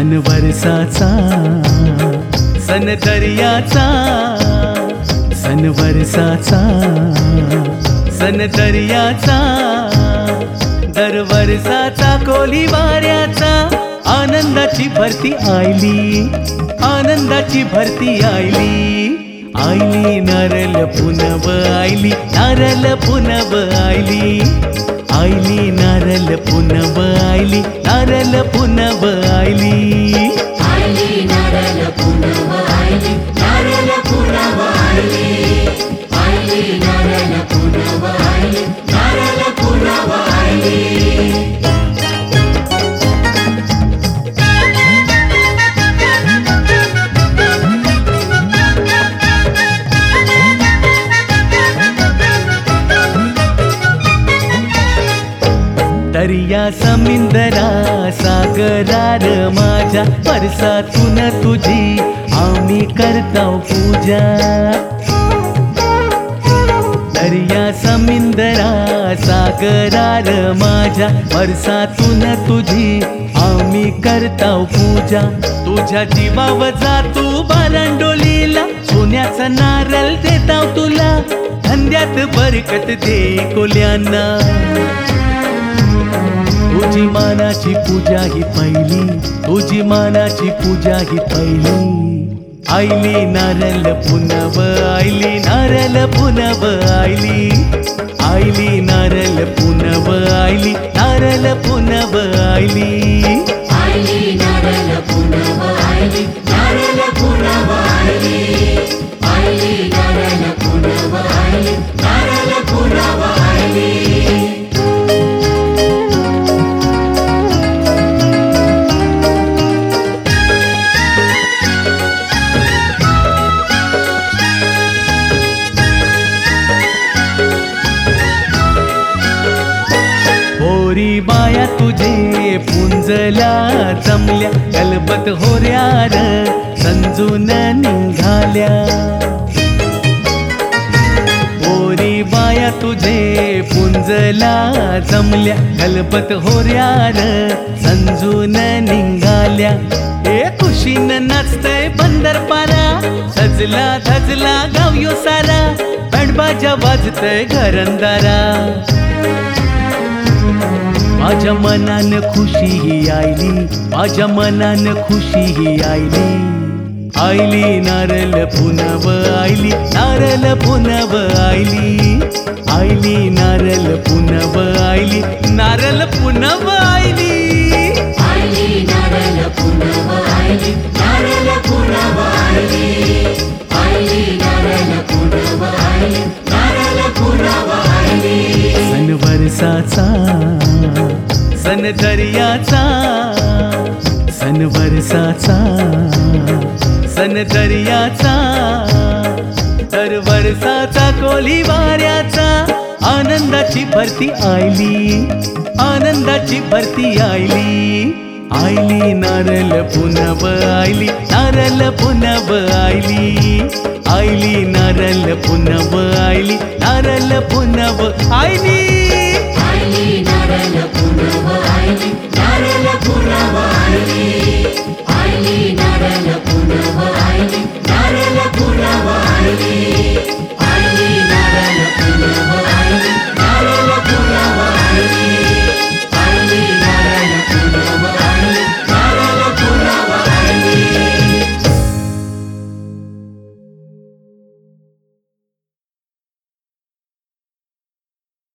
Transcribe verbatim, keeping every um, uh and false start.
सन वर्षाचा सन दर्याचा सन वर्षाचा सन दर्याचा दर वर्षाचा कोली वाऱ्याचा आनंदाची भरती आयली आनंदाची भरती आयली आयली नारळ पुनव आयली नारळ पुनव आयली आयली नारळ पुनव आयली नारळ पुनव आयली आयली नारळ पुनव आयली नारळ पुनव आयली आयली नारळ पुनव आयली नारळ पुनव आयली दर्या समिंदरा सागरार माझ्या परसातून तुझी आम्ही करताव पूजा दर्या समिंदरा सागरार माझ्या परसातून तुझी आम्ही करताव पूजा तुझ्या जीवावर जातू बारांडोलीला सोन्याचा नारळ देताव तुला धंद्यात बरकत दे कोल्यांना तुझी मानाची पूजा ही पहिली तुझी मानाची पूजा ही पहिली आयली नारळ पुनव आयली नारळ पुनव आयली आयली नारळ पुनव आयली नारळ पुनव आयली आयली नारळ पुनव आयली नारळ पुनव आयली आयली नारळ पुनव आयली नारळ पुनव आयली पोरी बाया तुझे पुंजला जमल्या गलबत होऱ्यार संजून निघाल्या पोरी बाया तुझे पुंजला जमल्या गलबत होऱ्यार संजून निघाल्या ए खुशीन नाचतय बंदर पारा सजला धजला गाव यो सारा बंडबाजा वाजतय घरंदारा माझ्या मनान खुशी ही आयली माझ्या मनान खुशी ही आयली आयली नारळ पुनव आयली नारळ पुनव आयली आयली नारळ पुनव आयली नारळ पुनव आयली आयली नारळ पुनव आयली नारळ पुनव आयली आयली नारळ पुनव आयली नारळ पुनव आयली सन वर्षाचा सन दर्याचा सन वर्षाचा सन दर्याचा दर वर्षाचा कोली वाऱ्याचा आनंदाची भरती आयली आनंदाची भरती आयली आयली नारळ पुनव आयली नारळ पुनव आयली आयली नारळ पुनव आयली नारळ पुनव आयली आयली नारळ पुनव